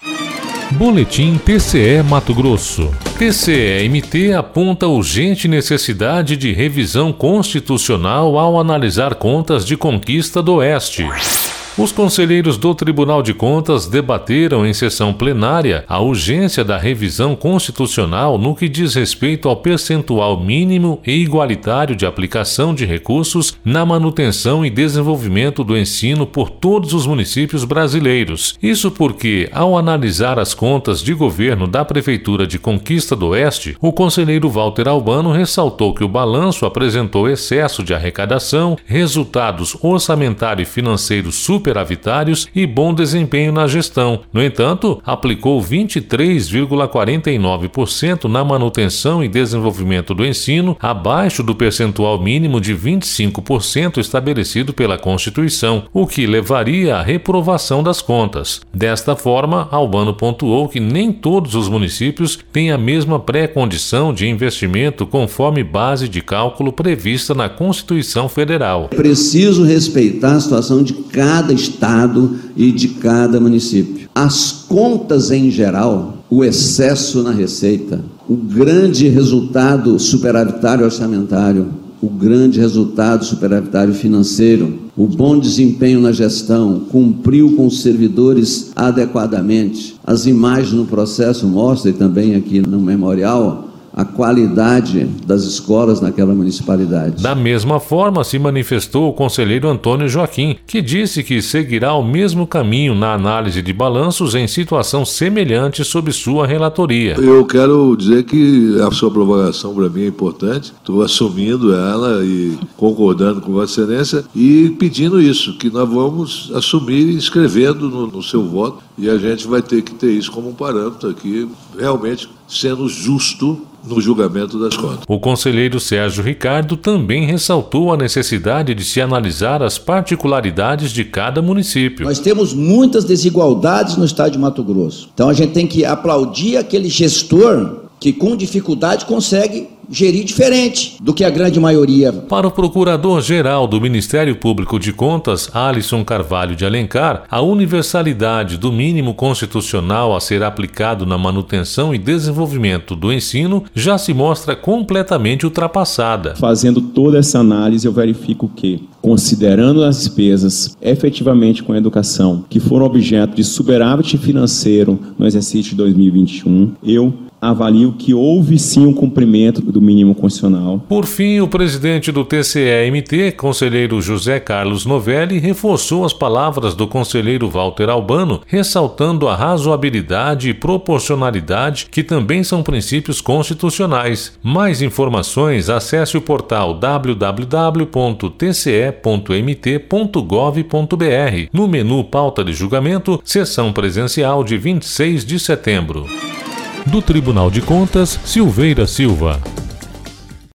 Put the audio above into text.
Boletim TCE Mato Grosso. TCE-MT aponta urgente necessidade de revisão constitucional ao analisar contas de Conquista do Oeste. Os conselheiros do Tribunal de Contas debateram em sessão plenária a urgência da revisão constitucional no que diz respeito ao percentual mínimo e igualitário de aplicação de recursos na manutenção e desenvolvimento do ensino por todos os municípios brasileiros. Isso porque, ao analisar as contas de governo da Prefeitura de Conquista do Oeste, o conselheiro Walter Albano ressaltou que o balanço apresentou excesso de arrecadação, resultados orçamentário e financeiros superavitários e bom desempenho na gestão. No entanto, aplicou 23,49% na manutenção e desenvolvimento do ensino, abaixo do percentual mínimo de 25% estabelecido pela Constituição, o que levaria à reprovação das contas. Desta forma, Albano pontuou que nem todos os municípios têm a mesma pré-condição de investimento conforme base de cálculo prevista na Constituição Federal. É preciso respeitar a situação de cada estado e de cada município. As contas em geral, o excesso na receita, o grande resultado superavitário orçamentário, o grande resultado superavitário financeiro, o bom desempenho na gestão, cumpriu com os servidores adequadamente. As imagens no processo mostram, e também aqui no memorial, a qualidade das escolas naquela municipalidade. Da mesma forma, se manifestou o conselheiro Antônio Joaquim, que disse que seguirá o mesmo caminho na análise de balanços em situação semelhante sob sua relatoria. Eu quero dizer que a sua provocação para mim é importante, estou assumindo ela e concordando com Vossa Excelência e pedindo isso, que nós vamos assumir escrevendo no seu voto, e a gente vai ter que ter isso como um parâmetro aqui, realmente sendo justo no julgamento das contas. O conselheiro Sérgio Ricardo também ressaltou a necessidade de se analisar as particularidades de cada município. Nós temos muitas desigualdades no estado de Mato Grosso. Então a gente tem que aplaudir aquele gestor que com dificuldade consegue gerir diferente do que a grande maioria. Para o procurador-geral do Ministério Público de Contas, Alisson Carvalho de Alencar, a universalidade do mínimo constitucional a ser aplicado na manutenção e desenvolvimento do ensino já se mostra completamente ultrapassada. Fazendo toda essa análise, eu verifico que, considerando as despesas efetivamente com a educação que foram objeto de superávit financeiro no exercício de 2021, eu avalio que houve sim um cumprimento do mínimo constitucional. Por fim, o presidente do TCE-MT, conselheiro José Carlos Novelli, reforçou as palavras do conselheiro Walter Albano, ressaltando a razoabilidade e proporcionalidade, que também são princípios constitucionais. Mais informações, acesse o portal www.tce.mt.gov.br. No menu Pauta de Julgamento, sessão presencial de 26 de setembro. Do Tribunal de Contas, Silveira Silva.